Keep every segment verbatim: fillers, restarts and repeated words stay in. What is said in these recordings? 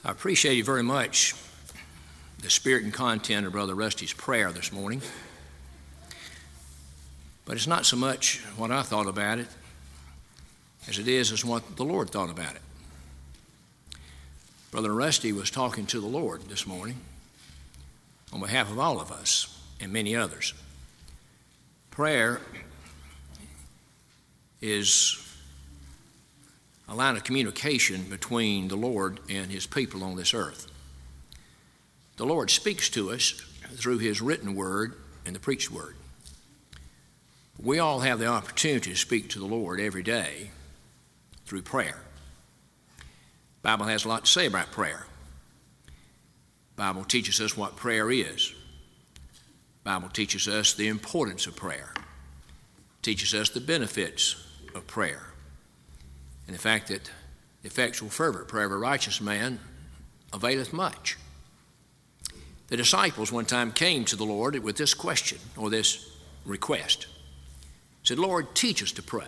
I appreciate very much the spirit and content of Brother Rusty's prayer this morning. But it's not so much what I thought about it as it is as what the Lord thought about it. Brother Rusty was talking to the Lord this morning on behalf of all of us and many others. Prayer is a line of communication between the Lord and his people on this earth. The Lord speaks to us through his written word and the preached word. We all have the opportunity to speak to the Lord every day through prayer. The Bible has a lot to say about prayer. The Bible teaches us what prayer is. The Bible teaches us the importance of prayer. It teaches us the benefits of prayer. And the fact that the effectual fervent prayer of a righteous man availeth much. The disciples one time came to the Lord with this question or this request. Said, Lord, teach us to pray.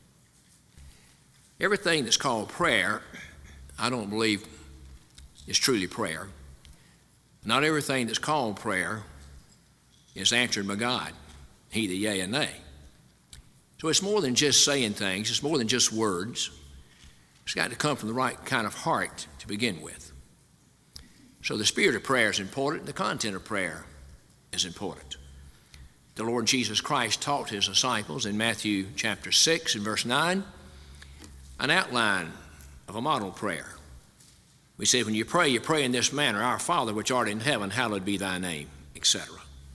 Everything that's called prayer, I don't believe is truly prayer. Not everything that's called prayer is answered by God, either yea and nay. So it's more than just saying things. It's more than just words. It's got to come from the right kind of heart to begin with. So the spirit of prayer is important. The content of prayer is important. The Lord Jesus Christ taught his disciples in Matthew chapter six and verse nine an outline of a model prayer. We say, when you pray, you pray in this manner, Our Father which art in heaven, hallowed be thy name, et cetera.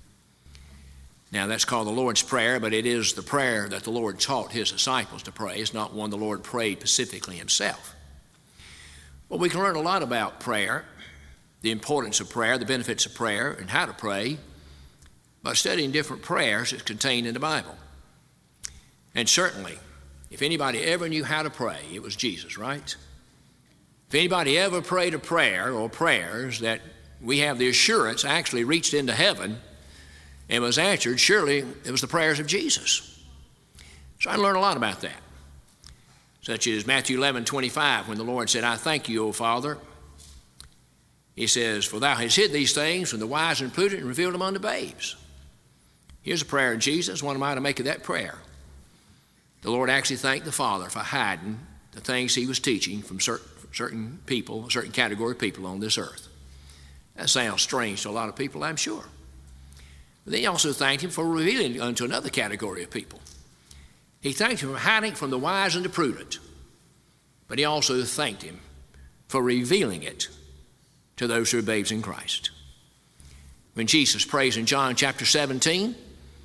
Now, that's called the Lord's Prayer, but it is the prayer that the Lord taught his disciples to pray. It's not one the Lord prayed specifically himself. Well, we can learn a lot about prayer, the importance of prayer, the benefits of prayer, and how to pray by studying different prayers that's contained in the Bible. And certainly, if anybody ever knew how to pray, it was Jesus, right? If anybody ever prayed a prayer or prayers that we have the assurance actually reached into heaven and was answered, surely it was the prayers of Jesus. So I learned a lot about that. Such as Matthew eleven twenty-five, when the Lord said, I thank you, O Father. He says, for thou hast hid these things from the wise and prudent and revealed them unto babes. Here's a prayer of Jesus. What am I to make of that prayer? The Lord actually thanked the Father for hiding the things he was teaching from certain, certain people, a certain category of people on this earth. That sounds strange to a lot of people, I'm sure. But then he also thanked him for revealing unto another category of people. He thanked him for hiding from the wise and the prudent. But he also thanked him for revealing it to those who are babes in Christ. When Jesus prays in John chapter seventeen,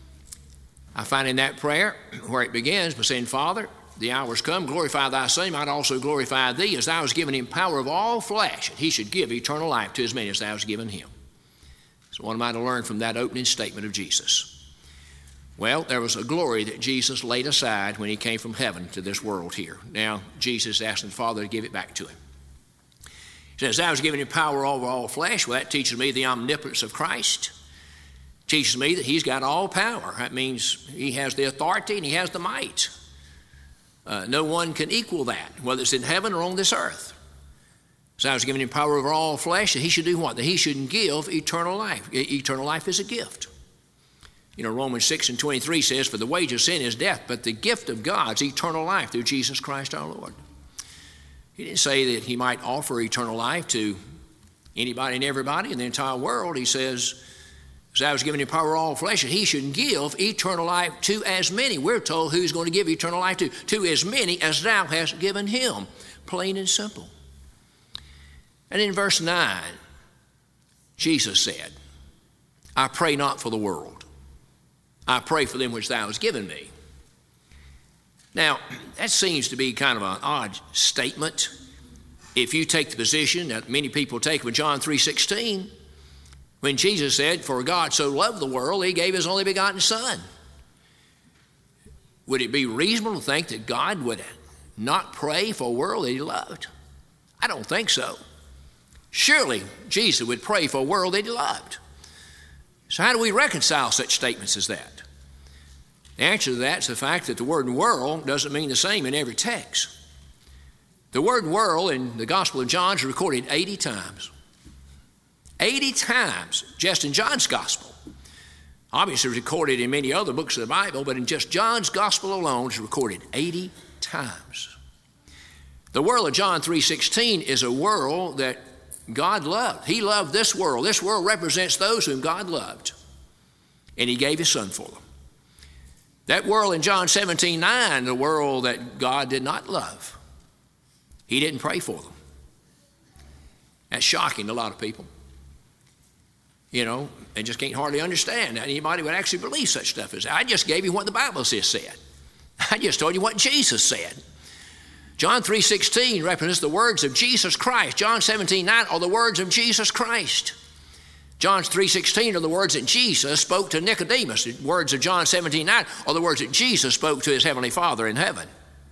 I find in that prayer where it begins by saying, Father, the hour is come, glorify thy Son, might also glorify thee, as thou hast given him power of all flesh, and he should give eternal life to as many as thou hast given him. So what am I to learn from that opening statement of Jesus? Well, there was a glory that Jesus laid aside when he came from heaven to this world here. Now, Jesus asked the Father to give it back to him. He says, thou hast given him power over all flesh. Well, that teaches me the omnipotence of Christ. It teaches me that he's got all power. That means he has the authority and he has the might. Uh, no one can equal that, whether it's in heaven or on this earth. So I was giving him power over all flesh, that he should do what? That he should give eternal life. Eternal life is a gift. You know, Romans six and twenty-three says, for the wage of sin is death, but the gift of God's eternal life through Jesus Christ our Lord. He didn't say that he might offer eternal life to anybody and everybody in the entire world. He says, as I was giving him power over all flesh, that he should give eternal life to as many. We're told who he's going to give eternal life to. To as many as thou hast given him. Plain and simple. And in verse nine, Jesus said, I pray not for the world. I pray for them which thou hast given me. Now, that seems to be kind of an odd statement if you take the position that many people take with John three sixteen, when Jesus said, for God so loved the world, he gave his only begotten Son. Would it be reasonable to think that God would not pray for a world that he loved? I don't think so. Surely Jesus would pray for a world that he loved. So how do we reconcile such statements as that? The answer to that is the fact that the word world doesn't mean the same in every text. The word world in the Gospel of John is recorded eighty times. eighty times just in John's Gospel. Obviously recorded in many other books of the Bible, but in just John's Gospel alone it's recorded eighty times. The world of John three sixteen is a world that God loved. He loved this world. This world represents those whom God loved, and he gave his son for them. That world in John seventeen nine, the world that God did not love, he didn't pray for them. That's shocking to a lot of people. You know, they just can't hardly understand that anybody would actually believe such stuff as that. I just gave you what the Bible says said. I just told you what Jesus said. John three sixteen represents the words of Jesus Christ. John seventeen nine are the words of Jesus Christ. John three sixteen are the words that Jesus spoke to Nicodemus. The words of John seventeen nine are the words that Jesus spoke to his heavenly Father in heaven.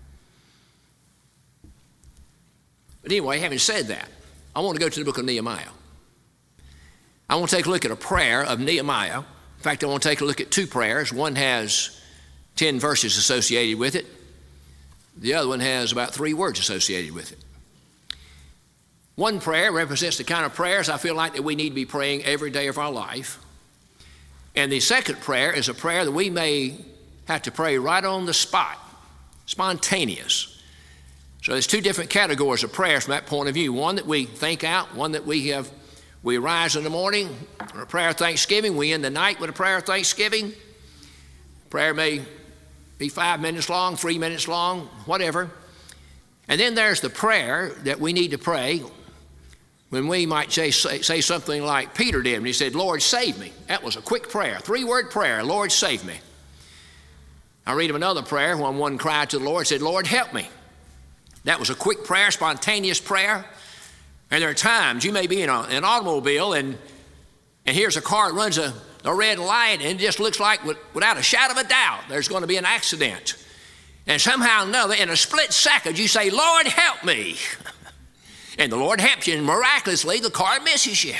But anyway, having said that, I want to go to the book of Nehemiah. I want to take a look at a prayer of Nehemiah. In fact, I want to take a look at two prayers. One has ten verses associated with it. The other one has about three words associated with it. One prayer represents the kind of prayers I feel like that we need to be praying every day of our life. And the second prayer is a prayer that we may have to pray right on the spot, spontaneous. So there's two different categories of prayers from that point of view. One that we think out, one that we have, we rise in the morning with a prayer of thanksgiving. We end the night with a prayer of thanksgiving. Prayer may be five minutes long, three minutes long, whatever. And then there's the prayer that we need to pray when we might say, say, say something like Peter did when he said, Lord, save me. That was a quick prayer, three-word prayer, Lord, save me. I read of another prayer when one cried to the Lord, said, Lord, help me. That was a quick prayer, spontaneous prayer. And there are times you may be in a, an automobile and, and here's a car that runs a a red light, and it just looks like without a shadow of a doubt there's going to be an accident. And somehow or another, in a split second, you say, Lord, help me. And the Lord helps you, and miraculously the car misses you.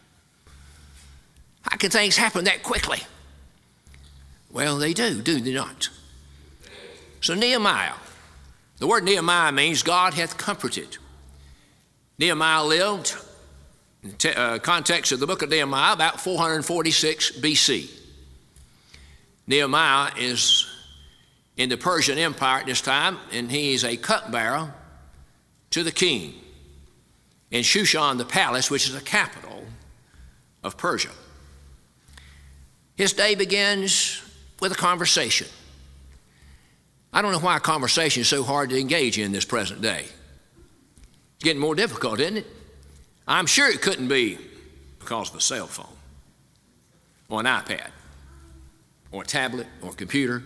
How can things happen that quickly? Well, they do, do they not? So Nehemiah, the word Nehemiah means God hath comforted. Nehemiah lived, in the uh, context of the book of Nehemiah, about four hundred forty-six B C. Nehemiah is in the Persian Empire at this time, and he is a cupbearer to the king in Shushan the palace, which is the capital of Persia. His day begins with a conversation. I don't know why a conversation is so hard to engage in this present day. It's getting more difficult, isn't it? I'm sure it couldn't be because of a cell phone or an iPad or a tablet or a computer.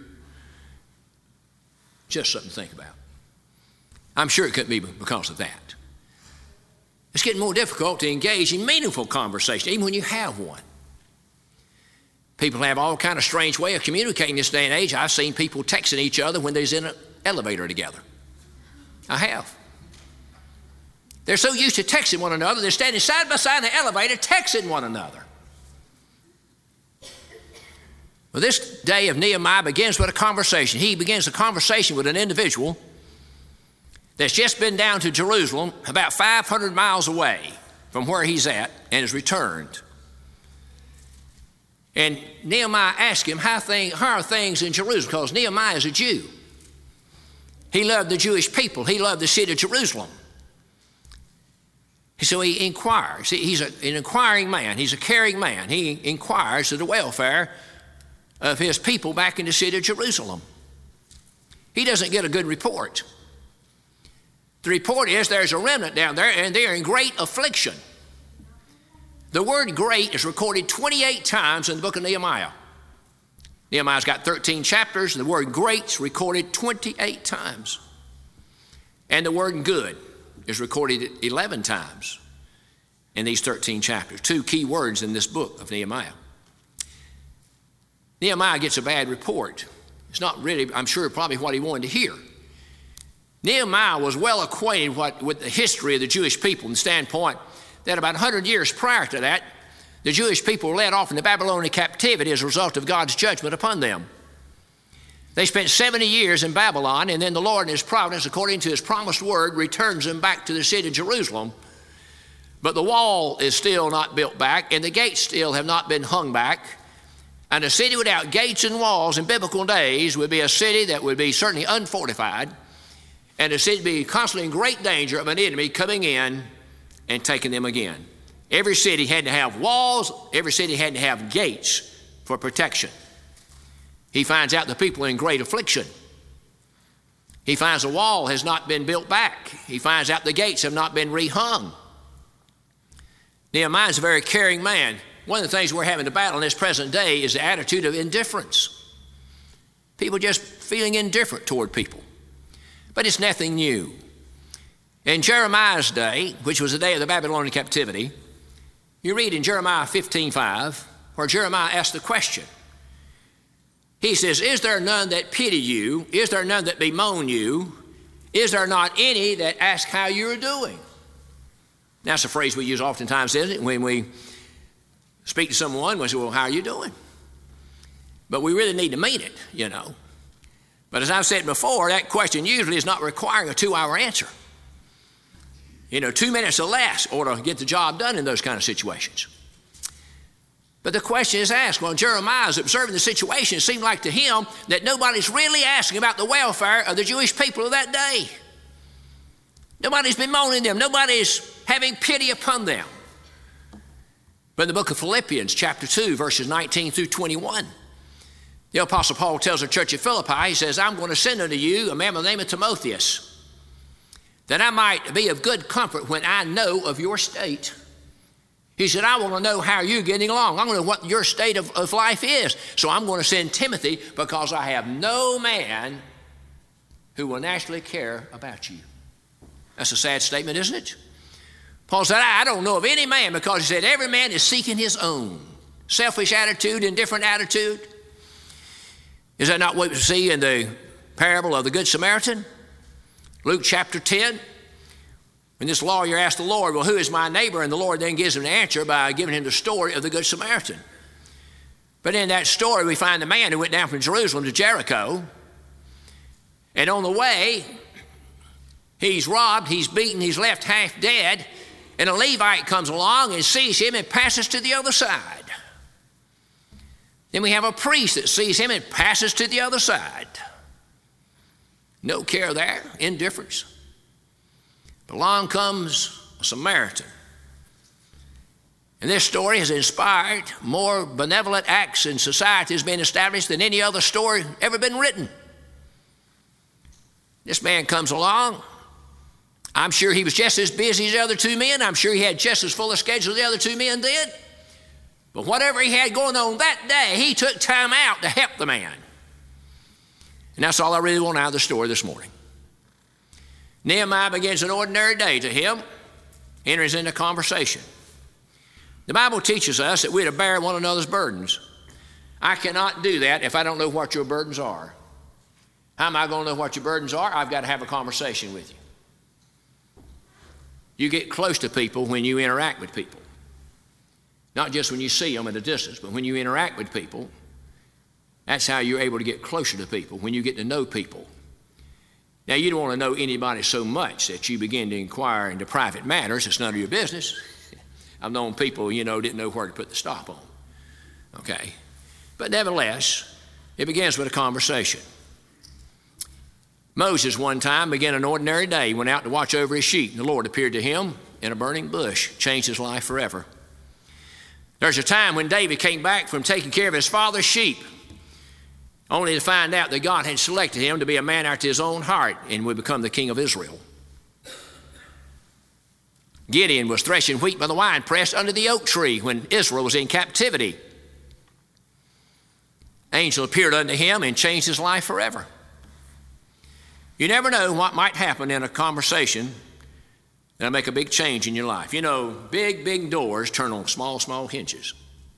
Just something to think about. I'm sure it couldn't be because of that. It's getting more difficult to engage in meaningful conversation, even when you have one. People have all kind of strange way of communicating this day and age. I've seen people texting each other when they're in an elevator together. I have. They're so used to texting one another, they're standing side by side in the elevator texting one another. Well, this day of Nehemiah begins with a conversation. He begins a conversation with an individual that's just been down to Jerusalem, about five hundred miles away from where he's at, and has returned. And Nehemiah asked him, how, thing, how are things in Jerusalem? Because Nehemiah is a Jew. He loved the Jewish people. He loved the city of Jerusalem. So he inquires. He's a, an inquiring man. He's a caring man. He inquires to the welfare of his people back in the city of Jerusalem. He doesn't get a good report. The report is there's a remnant down there, and they're in great affliction. The word great is recorded twenty-eight times in the book of Nehemiah. Nehemiah's got thirteen chapters, and the word great is recorded twenty-eight times. And the word good is recorded eleven times in these thirteen chapters. Two key words in this book of Nehemiah. Nehemiah gets a bad report. It's not really, I'm sure, probably what he wanted to hear. Nehemiah was well acquainted what, with the history of the Jewish people from the standpoint that about one hundred years prior to that, the Jewish people were led off into Babylonian captivity as a result of God's judgment upon them. They spent seventy years in Babylon, and then the Lord in his providence, according to his promised word, returns them back to the city of Jerusalem. But the wall is still not built back, and the gates still have not been hung back. And a city without gates and walls in biblical days would be a city that would be certainly unfortified, and a city would be constantly in great danger of an enemy coming in and taking them again. Every city had to have walls. Every city had to have gates for protection. He finds out the people are in great affliction. He finds the wall has not been built back. He finds out the gates have not been rehung. Nehemiah is a very caring man. One of the things we're having to battle in this present day is the attitude of indifference. People just feeling indifferent toward people. But it's nothing new. In Jeremiah's day, which was the day of the Babylonian captivity, you read in Jeremiah fifteen five, where Jeremiah asked the question. He says, is there none that pity you? Is there none that bemoan you? Is there not any that ask how you are doing? That's a phrase we use oftentimes, isn't it? When we speak to someone, we say, well, how are you doing? But we really need to mean it, you know. But as I've said before, that question usually is not requiring a two-hour answer. You know, two minutes or less ought to get the job done in those kind of situations. But the question is asked. When Jeremiah is observing the situation, it seemed like to him that nobody's really asking about the welfare of the Jewish people of that day. Nobody's bemoaning them. Nobody's having pity upon them. But in the book of Philippians, chapter two, verses nineteen through twenty-one, the Apostle Paul tells the church at Philippi, he says, I'm going to send unto you a man by the name of Timotheus, that I might be of good comfort when I know of your state. He said, I want to know how you're getting along. I want to know what your state of, of life is. So I'm going to send Timothy because I have no man who will naturally care about you. That's a sad statement, isn't it? Paul said, I don't know of any man, because he said every man is seeking his own. Selfish attitude, indifferent attitude. Is that not what we see in the parable of the Good Samaritan? Luke chapter ten. When this lawyer asked the Lord, well, who is my neighbor? And the Lord then gives him an answer by giving him the story of the Good Samaritan. But in that story, we find the man who went down from Jerusalem to Jericho. And on the way, he's robbed, he's beaten, he's left half dead. And a Levite comes along and sees him and passes to the other side. Then we have a priest that sees him and passes to the other side. No care there, indifference. But along comes a Samaritan. And this story has inspired more benevolent acts in society has been established than any other story ever been written. This man comes along. I'm sure he was just as busy as the other two men. I'm sure he had just as full a schedule as the other two men did. But whatever he had going on that day, he took time out to help the man. And that's all I really want out of the story this morning. Nehemiah begins an ordinary day to him, enters into conversation. The Bible teaches us that we're to bear one another's burdens. I cannot do that if I don't know what your burdens are. How am I going to know what your burdens are? I've got to have a conversation with you. You get close to people when you interact with people. Not just when you see them at a distance, but when you interact with people. That's how you're able to get closer to people, when you get to know people. Now, you don't want to know anybody so much that you begin to inquire into private matters. It's none of your business. I've known people, you know, didn't know where to put the stop on. Okay? But nevertheless, it begins with a conversation. Moses one time began an ordinary day. He went out to watch over his sheep. The Lord appeared to him in a burning bush, changed his life forever. There's a time when David came back from taking care of his father's sheep, only to find out that God had selected him to be a man after his own heart and would become the king of Israel. Gideon was threshing wheat by the winepress under the oak tree when Israel was in captivity. Angel appeared unto him and changed his life forever. You never know what might happen in a conversation that'll make a big change in your life. You know, big, big doors turn on small, small hinges.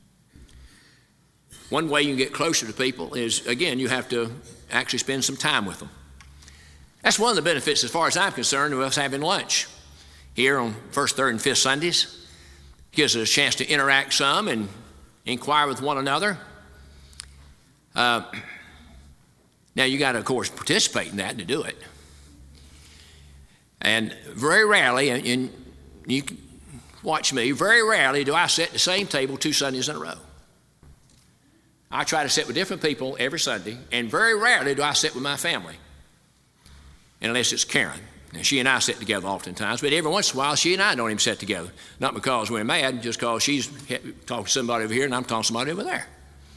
One way you can get closer to people is, again, you have to actually spend some time with them. That's one of the benefits, as far as I'm concerned, of us having lunch here on first, third, and fifth Sundays. It gives us a chance to interact some and inquire with one another. Uh, Now, you got to, of course, participate in that to do it. And very rarely, and, and you can watch me, very rarely do I sit at the same table two Sundays in a row. I try to sit with different people every Sunday, and very rarely do I sit with my family, unless it's Karen. And she and I sit together oftentimes, but every once in a while, she and I don't even sit together. Not because we're mad, just because she's talking to somebody over here and I'm talking to somebody over there.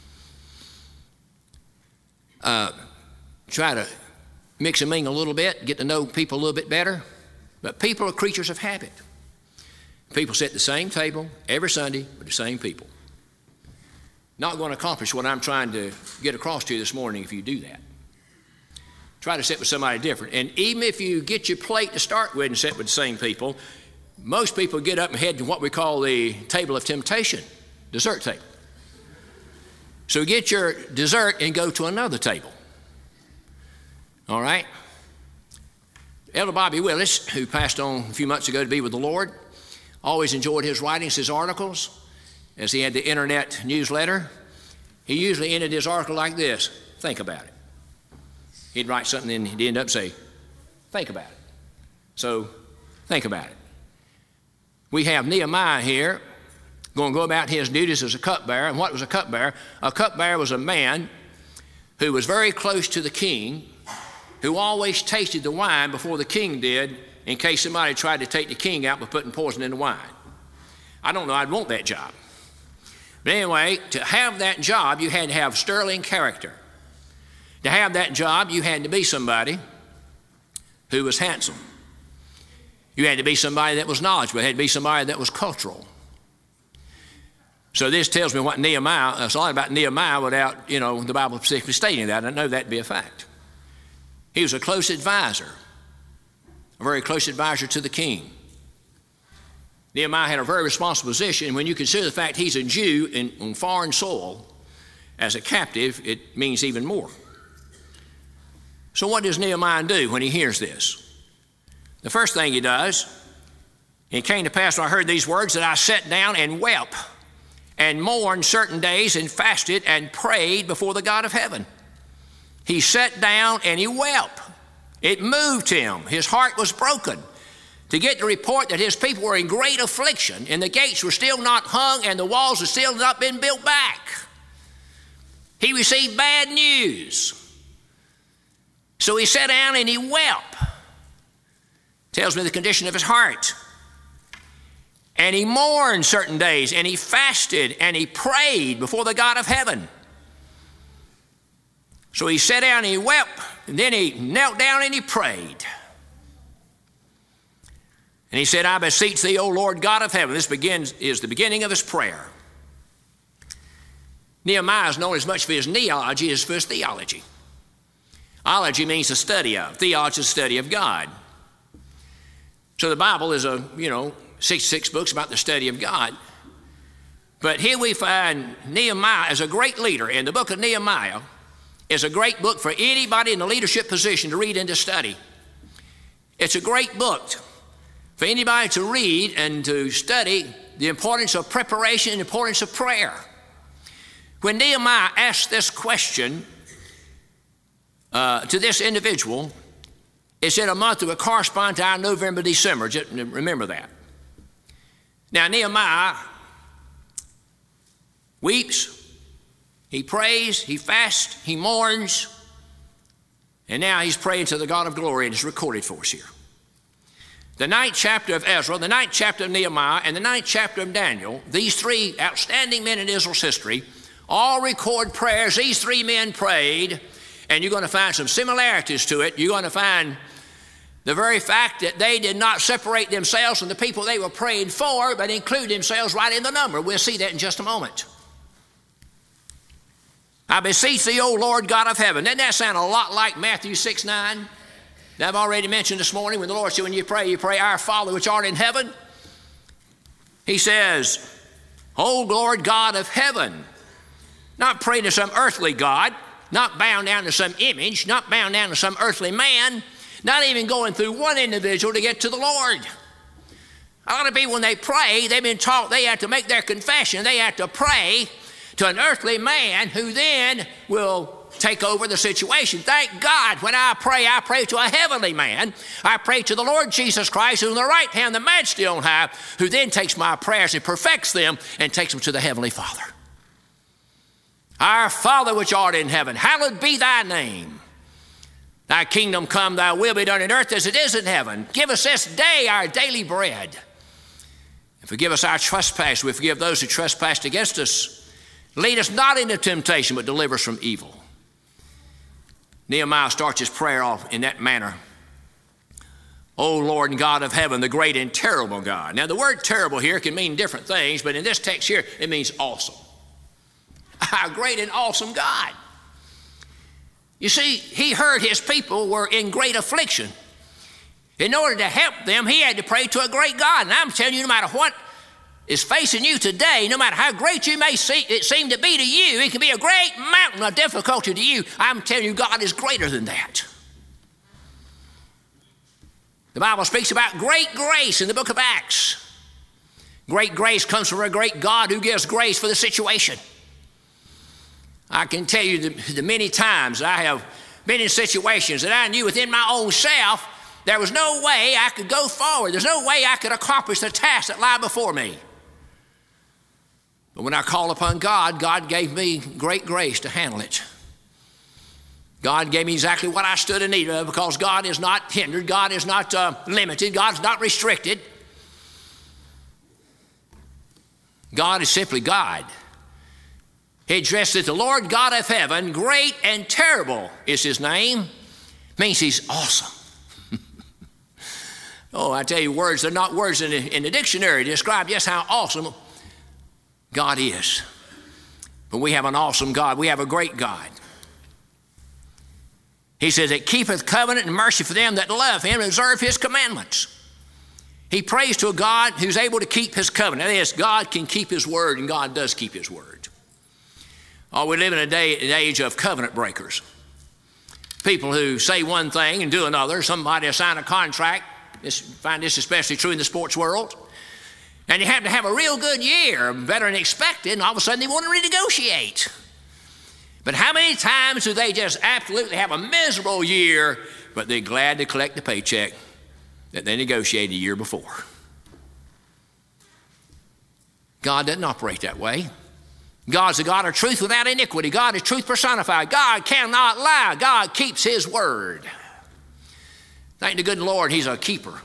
Uh, try to mix and mingle a little bit, get to know people a little bit better. But people are creatures of habit. People sit at the same table every Sunday with the same people. Not going to accomplish what I'm trying to get across to you this morning if you do that. Try to sit with somebody different. And even if you get your plate to start with and sit with the same people, most people get up and head to what we call the table of temptation, dessert table. So get your dessert and go to another table. All right? Elder Bobby Willis, who passed on a few months ago to be with the Lord, always enjoyed his writings, his articles, as he had the internet newsletter. He usually ended his article like this: think about it. He'd write something and he'd end up saying, think about it. So, think about it. We have Nehemiah here going to go about his duties as a cupbearer. And what was a cupbearer? A cupbearer was a man who was very close to the king, who always tasted the wine before the king did, in case somebody tried to take the king out by putting poison in the wine. I don't know, I'd want that job. But anyway, to have that job, you had to have sterling character. To have that job, you had to be somebody who was handsome. You had to be somebody that was knowledgeable. You had to be somebody that was cultural. So this tells me what Nehemiah, it's a lot about Nehemiah without, you know, the Bible specifically stating that. I know that to be a fact. He was a close advisor, a very close advisor to the king. Nehemiah had a very responsible position. When you consider the fact he's a Jew in, on foreign soil as a captive, it means even more. So what does Nehemiah do when he hears this? The first thing he does, it came to pass when I heard these words that I sat down and wept and mourned certain days and fasted and prayed before the God of heaven. He sat down and he wept. It moved him. His heart was broken to get the report that his people were in great affliction and the gates were still not hung and the walls had still not been built back. He received bad news. So he sat down and he wept. Tells me the condition of his heart. And he mourned certain days and he fasted and he prayed before the God of heaven. So he sat down and he wept, and then he knelt down and he prayed. And he said, I beseech thee, O Lord God of heaven. This begins is the beginning of his prayer. Nehemiah is known as much for his neology as for his theology. Ology means the study of. Theology is the study of God. So the Bible is a, you know, sixty-six books about the study of God. But here we find Nehemiah as a great leader. And the book of Nehemiah is a great book for anybody in a leadership position to read and to study. It's a great book for anybody to read and to study the importance of preparation and the importance of prayer. When Nehemiah asked this question uh, to this individual, it said a month that would correspond to our November, December. Just remember that. Now, Nehemiah weeps, he prays, he fasts, he mourns, and now he's praying to the God of glory, and it's recorded for us here. The ninth chapter of Ezra, the ninth chapter of Nehemiah, and the ninth chapter of Daniel, these three outstanding men in Israel's history, all record prayers these three men prayed, and you're going to find some similarities to it. You're going to find the very fact that they did not separate themselves from the people they were praying for, but include themselves right in the number. We'll see that in just a moment. I beseech thee, O Lord God of heaven. Doesn't that sound a lot like Matthew six nine? That I've already mentioned this morning when the Lord said, when you pray, you pray, Our Father which art in heaven. He says, O Lord God of heaven. Not praying to some earthly God, not bound down to some image, not bound down to some earthly man, not even going through one individual to get to the Lord. A lot of people, when they pray, they've been taught they have to make their confession. They have to pray to an earthly man who then will take over the situation. Thank God when I pray, I pray to a heavenly man. I pray to the Lord Jesus Christ, who's on the right hand, the majesty on high, who then takes my prayers and perfects them and takes them to the heavenly Father. Our Father which art in heaven, hallowed be thy name. Thy kingdom come, thy will be done in earth as it is in heaven. Give us this day our daily bread. And forgive us our trespass. We forgive those who trespass against us. Lead us not into temptation, but deliver us from evil. Nehemiah starts his prayer off in that manner. O Lord and God of heaven, the great and terrible God. Now the word terrible here can mean different things, but in this text here, it means awesome. Our great and awesome God. You see, he heard his people were in great affliction. In order to help them, he had to pray to a great God. And I'm telling you, no matter what is facing you today, no matter how great you may see, it seem to be to you, it can be a great mountain of difficulty to you. I'm telling you, God is greater than that. The Bible speaks about great grace in the book of Acts. Great grace comes from a great God who gives grace for the situation. I can tell you the, the many times I have been in situations that I knew within my own self there was no way I could go forward. There's no way I could accomplish the task that lie before me. But when I called upon God, God gave me great grace to handle it. God gave me exactly what I stood in need of, because God is not hindered. God is not uh, limited. God's not restricted. God is simply God. He addressed it, the Lord God of heaven, great and terrible is his name. Means he's awesome. Oh, I tell you, words, they're not words in the, in the dictionary to describe just how awesome God is. But we have an awesome God. We have a great God. He says, that keepeth covenant and mercy for them that love him and observe his commandments. He prays to a God who's able to keep his covenant. That is, God can keep his word, and God does keep his word. Oh, we live in a day, an age of covenant breakers. People who say one thing and do another. Somebody will sign a contract. This, find this especially true in the sports world. And you have to have a real good year, better than expected, and all of a sudden they want to renegotiate. But how many times do they just absolutely have a miserable year, but they're glad to collect the paycheck that they negotiated a year before? God doesn't operate that way. God's the God of truth without iniquity. God is truth personified. God cannot lie. God keeps his word. Thank the good Lord, he's a keeper.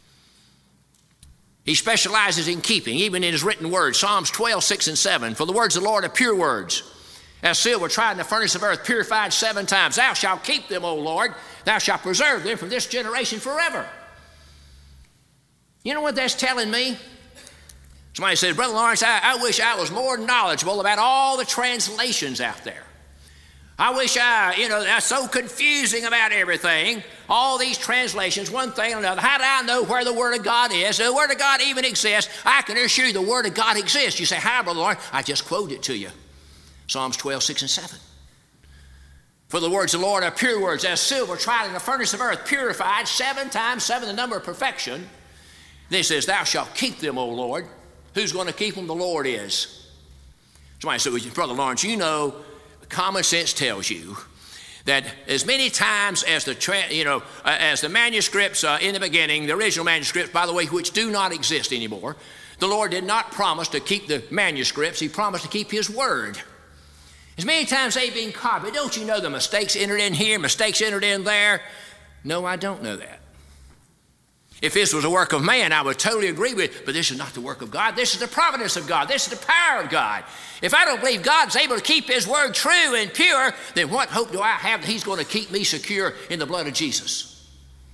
He specializes in keeping, even in his written words. Psalms twelve, six and seven. For the words of the Lord are pure words, as silver tried in the furnace of earth, purified seven times. Thou shalt keep them, O Lord. Thou shalt preserve them from this generation forever. You know what that's telling me? Somebody said, Brother Lawrence, I, I wish I was more knowledgeable about all the translations out there. I wish I, you know, that's so confusing about everything. All these translations, one thing or another. How do I know where the Word of God is? The Word of God even exists. I can assure you the Word of God exists. You say, how, Brother Lawrence? I just quoted it to you. Psalms twelve, six and seven. For the words of the Lord are pure words, as silver tried in the furnace of earth, purified seven times seven, the number of perfection. Then it says, thou shalt keep them, O Lord. Who's going to keep them? The Lord is. Somebody said, Brother Lawrence, you know, common sense tells you that as many times as the, tra- you know, uh, as the manuscripts uh, in the beginning, the original manuscripts, by the way, which do not exist anymore, the Lord did not promise to keep the manuscripts. He promised to keep his word. As many times they've been copied, don't you know the mistakes entered in here, mistakes entered in there? No, I don't know that. If this was a work of man, I would totally agree with it, but this is not the work of God. This is the providence of God. This is the power of God. If I don't believe God's able to keep his word true and pure, then what hope do I have that he's going to keep me secure in the blood of Jesus?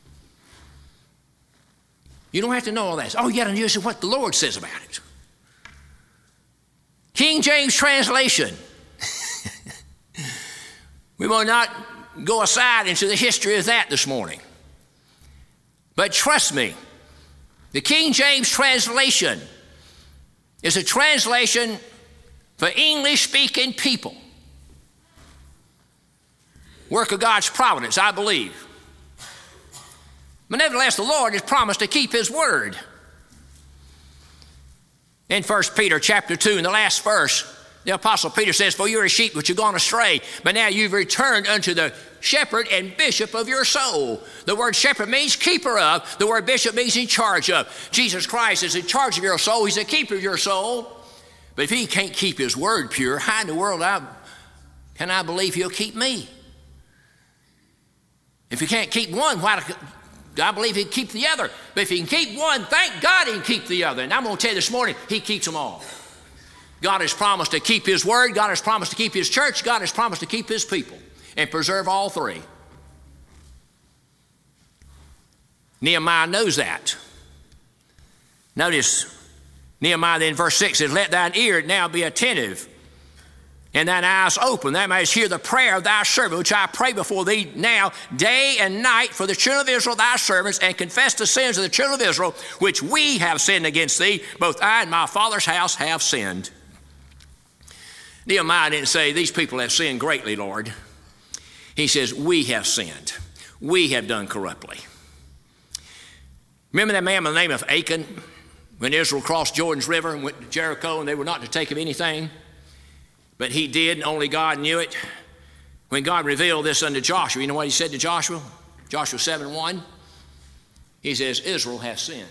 You don't have to know all that. Oh, you got to know what the Lord says about it. King James translation. We will not go aside into the history of that this morning. But trust me, the King James translation is a translation for English-speaking people. Work of God's providence, I believe. But nevertheless, the Lord has promised to keep his word. In First Peter chapter two, in the last verse, The Apostle Peter says, for you're a sheep which are gone astray, but now you've returned unto the shepherd and bishop of your soul. The word shepherd means keeper of. The word bishop means in charge of. Jesus Christ is in charge of your soul. He's the keeper of your soul. But if he can't keep his word pure, how in the world can I believe he'll keep me? If he can't keep one, why do I believe he'll keep the other? But if he can keep one, thank God he can keep the other. And I'm going to tell you this morning, he keeps them all. God has promised to keep his word. God has promised to keep his church. God has promised to keep his people and preserve all three. Nehemiah knows that. Notice Nehemiah then verse six says, let thine ear now be attentive and thine eyes open, that thou mayest hear the prayer of thy servant, which I pray before thee now day and night for the children of Israel, thy servants, and confess the sins of the children of Israel, which we have sinned against thee. Both I and my father's house have sinned. Nehemiah didn't say, these people have sinned greatly, Lord. He says, we have sinned. We have done corruptly. Remember that man by the name of Achan, when Israel crossed Jordan's River and went to Jericho, and they were not to take him anything? But he did, and only God knew it. When God revealed this unto Joshua, you know what he said to Joshua? Joshua seven one. He says, Israel has sinned.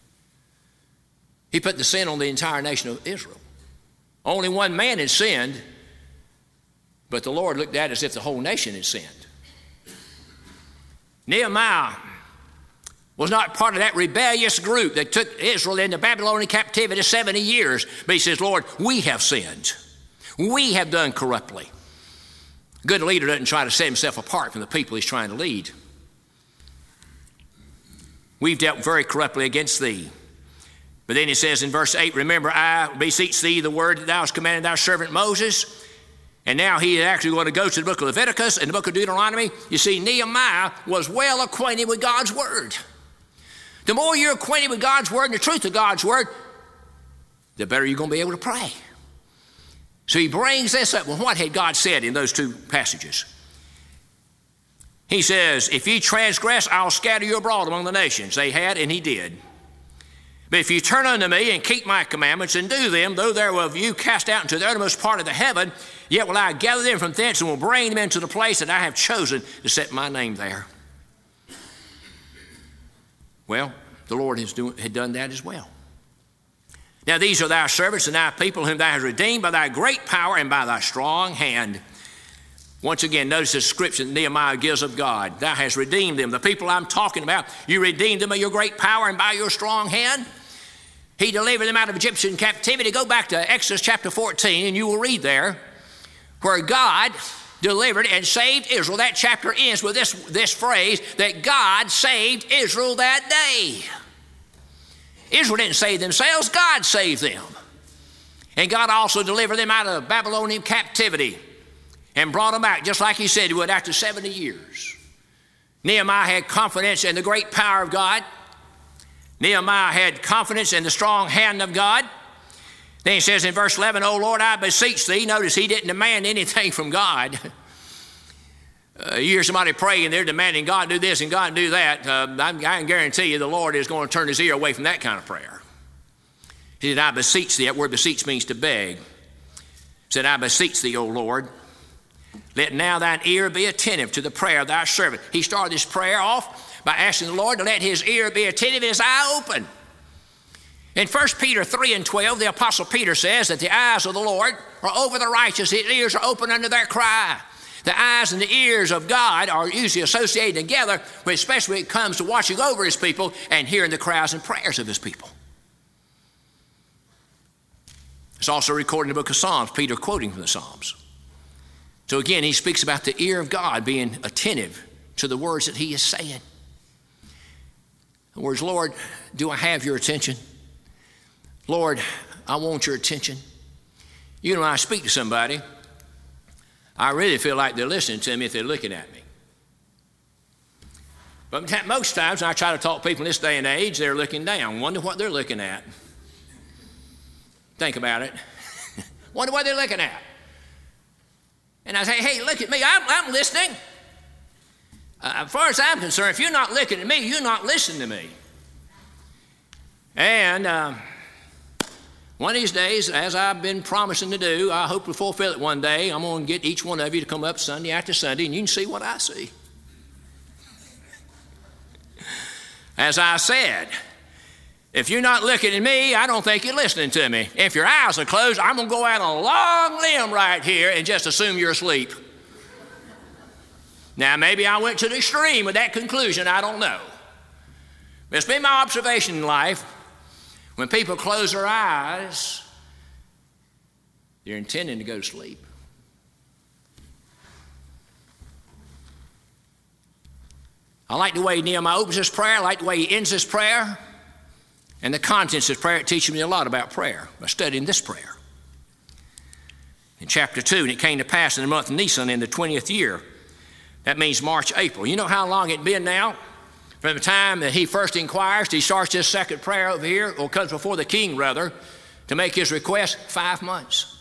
He put the sin on the entire nation of Israel. Only one man had sinned, but the Lord looked at it as if the whole nation had sinned. Nehemiah was not part of that rebellious group that took Israel into Babylonian captivity seventy years. But he says, Lord, we have sinned. We have done corruptly. A good leader doesn't try to set himself apart from the people he's trying to lead. We've dealt very corruptly against thee. But then he says in verse eight, remember, I beseech thee the word that thou hast commanded thy servant Moses. And now he is actually going to go to the book of Leviticus and the book of Deuteronomy. You see, Nehemiah was well acquainted with God's word. The more you're acquainted with God's word and the truth of God's word, the better you're going to be able to pray. So he brings this up. Well, what had God said in those two passages? He says, if ye transgress, I'll scatter you abroad among the nations. They had, and he did. But if you turn unto me and keep my commandments and do them, though there will of you cast out into the uttermost part of the heaven, yet will I gather them from thence and will bring them into the place that I have chosen to set my name there. Well, the Lord has do, had done that as well. Now these are thy servants and thy people whom thou hast redeemed by thy great power and by thy strong hand. Once again, notice the description that Nehemiah gives of God. Thou hast redeemed them. The people I'm talking about, you redeemed them by your great power and by your strong hand. He delivered them out of Egyptian captivity. Go back to Exodus chapter fourteen and you will read there where God delivered and saved Israel. That chapter ends with this, this phrase that God saved Israel that day. Israel didn't save themselves, God saved them. And God also delivered them out of Babylonian captivity and brought them back, just like he said he would after seventy years. Nehemiah had confidence in the great power of God. Nehemiah had confidence in the strong hand of God. Then he says in verse eleven, O Lord, I beseech thee. Notice he didn't demand anything from God. Uh, you hear somebody praying and they're demanding God do this and God do that. Uh, I, I can guarantee you the Lord is going to turn his ear away from that kind of prayer. He said, I beseech thee. That word beseech means to beg. He said, I beseech thee, O Lord. Let now thine ear be attentive to the prayer of thy servant. He started this prayer off by asking the Lord to let his ear be attentive and his eye open. In First Peter three and twelve, the Apostle Peter says that the eyes of the Lord are over the righteous. His ears are open unto their cry. The eyes and the ears of God are usually associated together, especially when it comes to watching over his people and hearing the cries and prayers of his people. It's also recorded in the book of Psalms, Peter quoting from the Psalms. So again, he speaks about the ear of God being attentive to the words that he is saying. In other words, Lord, do I have your attention? Lord, I want your attention. You know, when I speak to somebody, I really feel like they're listening to me if they're looking at me. But most times when I try to talk to people in this day and age, they're looking down. Wonder what they're looking at. Think about it. Wonder what they're looking at. And I say, hey, look at me. I'm, I'm listening. Uh, as far as I'm concerned, if you're not looking at me, you're not listening to me. And uh, One of these days, as I've been promising to do, I hope to fulfill it one day. I'm going to get each one of you to come up Sunday after Sunday, and you can see what I see. As I said, if you're not looking at me, I don't think you're listening to me. If your eyes are closed, I'm going to go out on a long limb right here and just assume you're asleep. Now, maybe I went to the extreme with that conclusion. I don't know. But it's been my observation in life, when people close their eyes, they're intending to go to sleep. I like the way Nehemiah opens his prayer. I like the way he ends his prayer. And the contents of his prayer, it teaches me a lot about prayer by studying this prayer. In chapter two, and it came to pass in the month of Nisan in the twentieth year. That means March, April. You know how long it's been now? From the time that he first inquires, he starts this second prayer over here, or comes before the king, rather, to make his request, five months.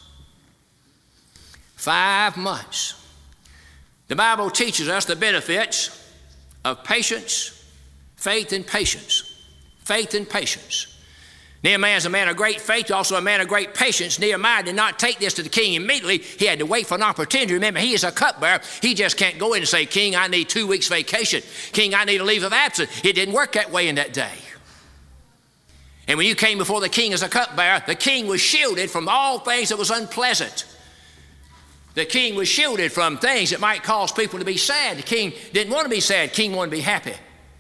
Five months. The Bible teaches us the benefits of patience, faith, and patience. Faith and patience. Nehemiah is a man of great faith, also a man of great patience. Nehemiah did not take this to the king immediately. He had to wait for an opportunity. Remember, he is a cupbearer. He just can't go in and say, King, I need two weeks vacation. King, I need a leave of absence. It didn't work that way in that day. And when you came before the king as a cupbearer, the king was shielded from all things that was unpleasant. The king was shielded from things that might cause people to be sad. The king didn't want to be sad. The king wanted to be happy.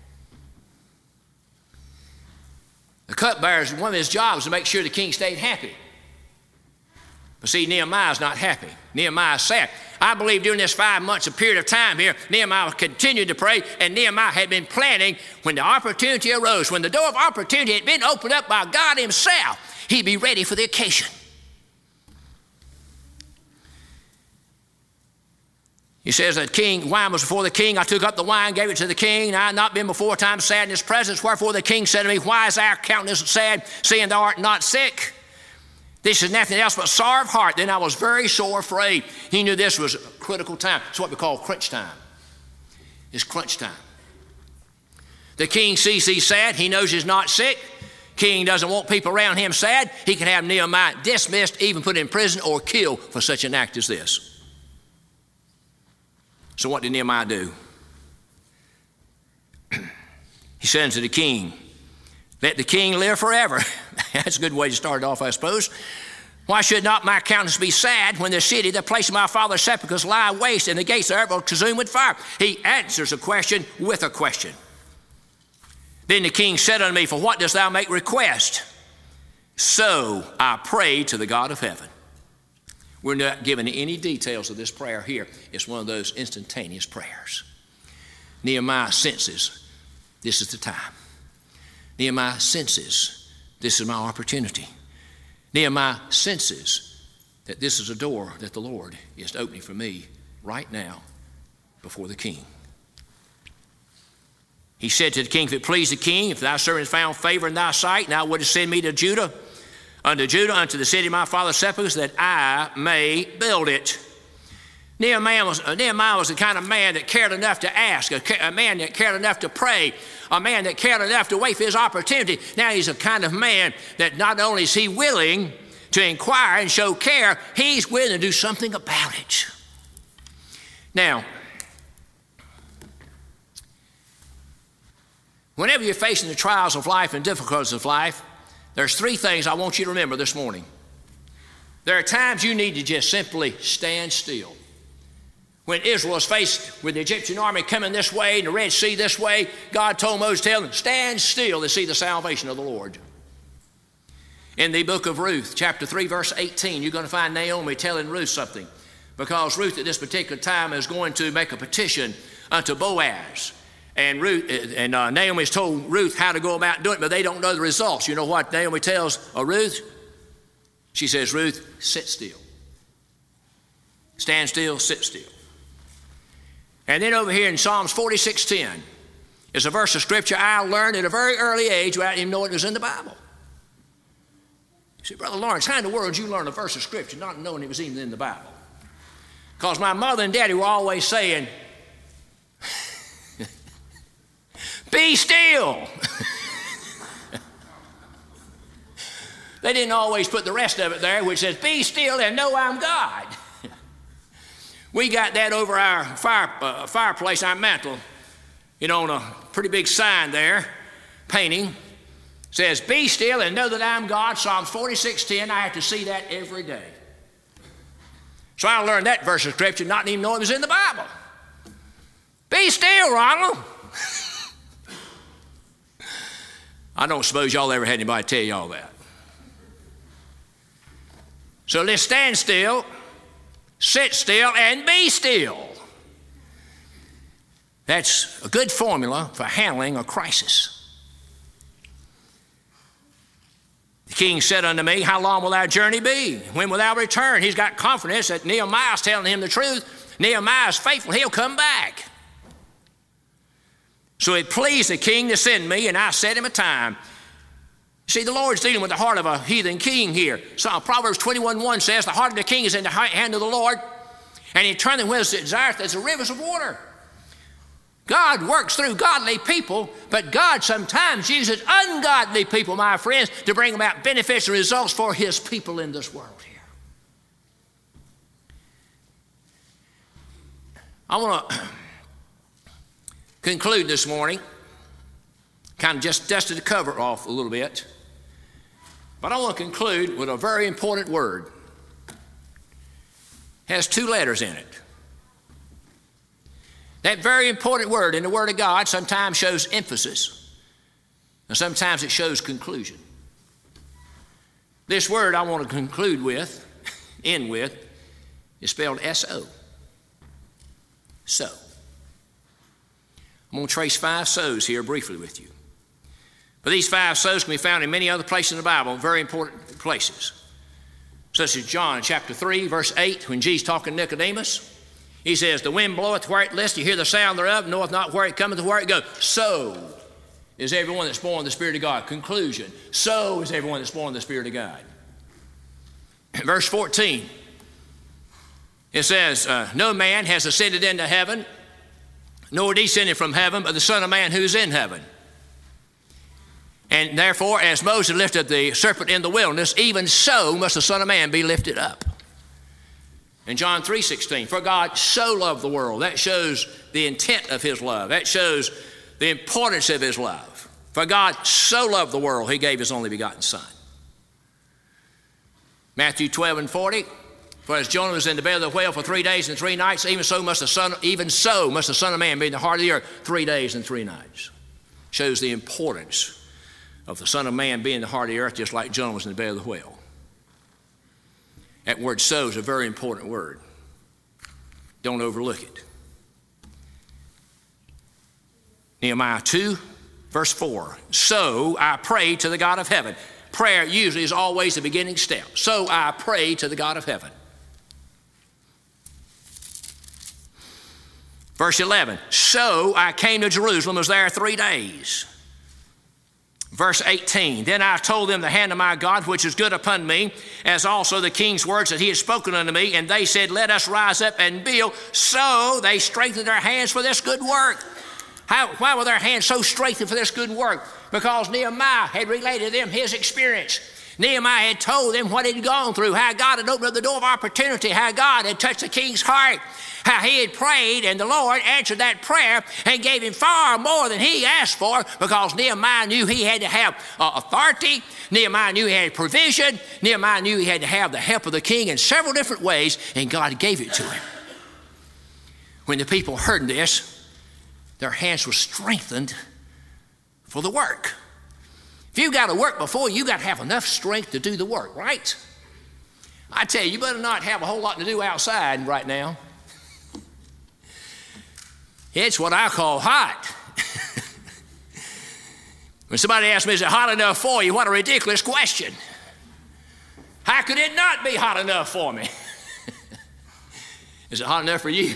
The cupbearer's one of his jobs to make sure the king stayed happy. But see, Nehemiah's not happy. Nehemiah's sad. I believe during this five months, a period of time here, Nehemiah continued to pray, and Nehemiah had been planning when the opportunity arose, when the door of opportunity had been opened up by God himself, he'd be ready for the occasion. He says that king, wine was before the king. I took up the wine, gave it to the king. And I had not been before time sad in his presence. Wherefore the king said to me, why is our countenance sad, seeing thou art not sick? This is nothing else but sorrow of heart. Then I was very sore afraid. He knew this was a critical time. It's what we call crunch time. It's crunch time. The king sees he's sad. He knows he's not sick. King doesn't want people around him sad. He can have Nehemiah dismissed, even put in prison or killed for such an act as this. So what did Nehemiah do? He said unto the king, let the king live forever. That's a good way to start it off, I suppose. Why should not my countenance be sad when the city, the place of my father's sepulchres, lie waste, and the gates thereof are consumed with fire? He answers a question with a question. Then the king said unto me, for what dost thou make request? So I prayed to the God of heaven. We're not given any details of this prayer here. It's one of those instantaneous prayers. Nehemiah senses this is the time. Nehemiah senses this is my opportunity. Nehemiah senses that this is a door that the Lord is opening for me right now before the king. He said to the king, if it please the king, if thy servant has found favor in thy sight, and thou wouldest send me to Judah, unto Judah, unto the city of my father's sepulchres, that I may build it. Nehemiah was, uh, Nehemiah was the kind of man that cared enough to ask, a, a man that cared enough to pray, a man that cared enough to wait for his opportunity. Now he's a kind of man that not only is he willing to inquire and show care, he's willing to do something about it. Now, whenever you're facing the trials of life and difficulties of life, there's three things I want you to remember this morning. There are times you need to just simply stand still. When Israel was faced with the Egyptian army coming this way and the Red Sea this way, God told Moses, tell them, stand still to see the salvation of the Lord. In the book of Ruth, chapter three, verse eighteen, you're going to find Naomi telling Ruth something, because Ruth at this particular time is going to make a petition unto Boaz. And Ruth and uh, Naomi's told Ruth how to go about doing it, but they don't know the results. You know what Naomi tells uh, Ruth? She says, Ruth, sit still. Stand still, sit still. And then over here in Psalms forty-six ten is a verse of scripture I learned at a very early age without even knowing it was in the Bible. You say, Brother Lawrence, how in the world did you learn a verse of scripture not knowing it was even in the Bible? Because my mother and daddy were always saying, be still. They didn't always put the rest of it there, which says, be still and know I'm God. We got that over our fire, uh, fireplace, our mantle, you know, on a pretty big sign there, painting. Says, be still and know that I'm God. Psalms forty-six ten, I have to see that every day. So I learned that verse of Scripture, not even know it was in the Bible. Be still, Ronald. I don't suppose y'all ever had anybody tell y'all that. So let's stand still, sit still, and be still. That's a good formula for handling a crisis. The king said unto me, how long will our journey be? When will thou return? He's got confidence that Nehemiah's telling him the truth. Nehemiah's faithful. He'll come back. So it pleased the king to send me, and I set him a time. See, the Lord's dealing with the heart of a heathen king here. So Proverbs twenty-one one says, the heart of the king is in the hand of the Lord, and he turneth with his desires as the rivers of water. God works through godly people, but God sometimes uses ungodly people, my friends, to bring about benefits and results for his people in this world here. I want to conclude this morning, kind of just dusted the cover off a little bit, but I want to conclude with a very important word. It has two letters in it. That very important word in the Word of God sometimes shows emphasis, and sometimes it shows conclusion. This word I want to conclude with, end with, is spelled S O. So. I'm going to trace five so's here briefly with you. But these five so's can be found in many other places in the Bible, very important places. Such as John chapter three, verse eight, when Jesus talking to Nicodemus. He says, the wind bloweth where it list, you hear the sound thereof, knoweth not where it cometh or where it goes. So is everyone that's born of the Spirit of God. Conclusion, so is everyone that's born of the Spirit of God. Verse fourteen, it says, uh, no man has ascended into heaven, nor descended from heaven, but the Son of Man who is in heaven. And therefore, as Moses lifted the serpent in the wilderness, even so must the Son of Man be lifted up. In John three sixteen, for God so loved the world. That shows the intent of his love. That shows the importance of his love. For God so loved the world, he gave his only begotten Son. Matthew twelve and forty, for as Jonah was in the belly of the whale for three days and three nights, even so must the Son, even so must the Son of Man be in the heart of the earth three days and three nights. Shows the importance of the Son of Man being in the heart of the earth, just like Jonah was in the belly of the whale. That word so is a very important word. Don't overlook it. Nehemiah two, verse four. So I pray to the God of heaven. Prayer usually is always the beginning step. So I pray to the God of heaven. Verse eleven. So I came to Jerusalem, was there three days. Verse eighteen, then I told them the hand of my God, which is good upon me, as also the king's words that he had spoken unto me. And they said, let us rise up and build. So they strengthened their hands for this good work. How, why were their hands so strengthened for this good work? Because Nehemiah had related to them his experience. Nehemiah had told them what he'd gone through, how God had opened up the door of opportunity, how God had touched the king's heart, how he had prayed, and the Lord answered that prayer and gave him far more than he asked for, because Nehemiah knew he had to have uh, authority. Nehemiah knew he had provision. Nehemiah knew he had to have the help of the king in several different ways, and God gave it to him. When the people heard this, their hands were strengthened for the work. If you've got to work before, you've got to have enough strength to do the work, right? I tell you, you better not have a whole lot to do outside right now. It's what I call hot. When somebody asks me, is it hot enough for you? What a ridiculous question. How could it not be hot enough for me? Is it hot enough for you?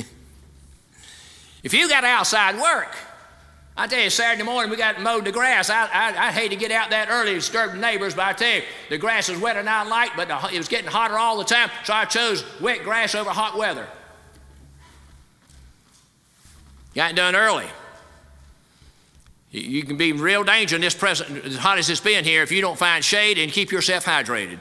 If you got outside work, I tell you, Saturday morning we got mowed the grass. I, I, I hate to get out that early to disturb the neighbors, but I tell you, the grass is wetter than I like, but the, it was getting hotter all the time, so I chose wet grass over hot weather. Got it done early. You can be in real danger in this present, as hot as it's been here, if you don't find shade and keep yourself hydrated.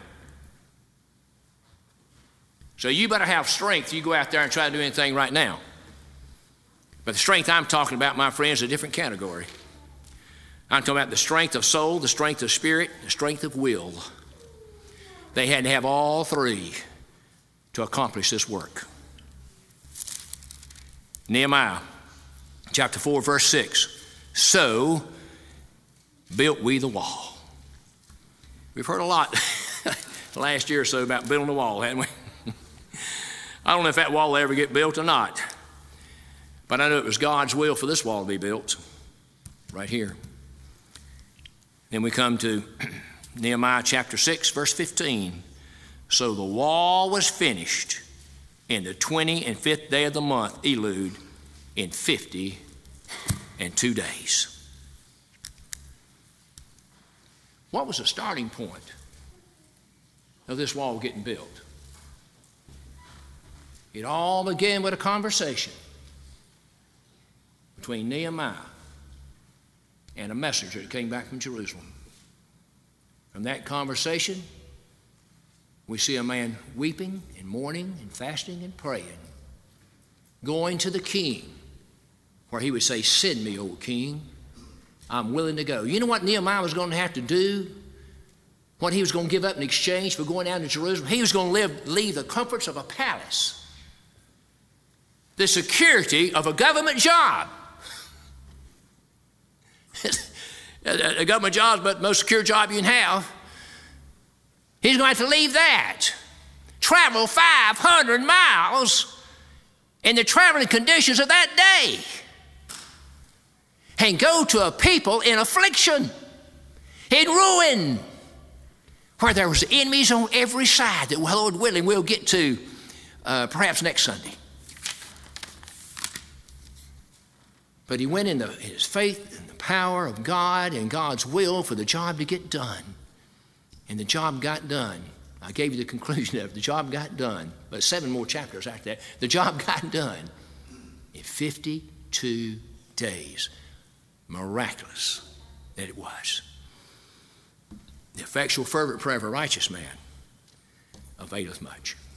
So you better have strength. You go out there and try to do anything right now. But the strength I'm talking about, my friends, is a different category. I'm talking about the strength of soul, the strength of spirit, the strength of will. They had to have all three to accomplish this work. Nehemiah chapter four, verse six. So built we the wall. We've heard a lot the last year or so about building the wall, haven't we? I don't know if that wall will ever get built or not, but I know it was God's will for this wall to be built right here. Then we come to Nehemiah chapter six, verse fifteen. So the wall was finished in the twenty and fifth day of the month, Elul, in fifty and two days. What was the starting point of this wall getting built? It all began with a conversation between Nehemiah and a messenger that came back from Jerusalem. From that conversation, we see a man weeping and mourning and fasting and praying, going to the king, where he would say, send me, O king, I'm willing to go. You know what Nehemiah was going to have to do? What he was going to give up in exchange for going down to Jerusalem? He was going to live, leave the comforts of a palace, the security of a government job. A government job is but the most secure job you can have. He's going to have to leave that, travel five hundred miles in the traveling conditions of that day, and go to a people in affliction, in ruin, where there was enemies on every side that, well, Lord willing, we'll get to uh, perhaps next Sunday. But he went in, the, in his faith and the power of God and God's will for the job to get done. And the job got done. I gave you the conclusion of it. The job got done. But seven more chapters after that. The job got done in fifty-two days. Miraculous that it was. The effectual fervent prayer of a righteous man availeth much.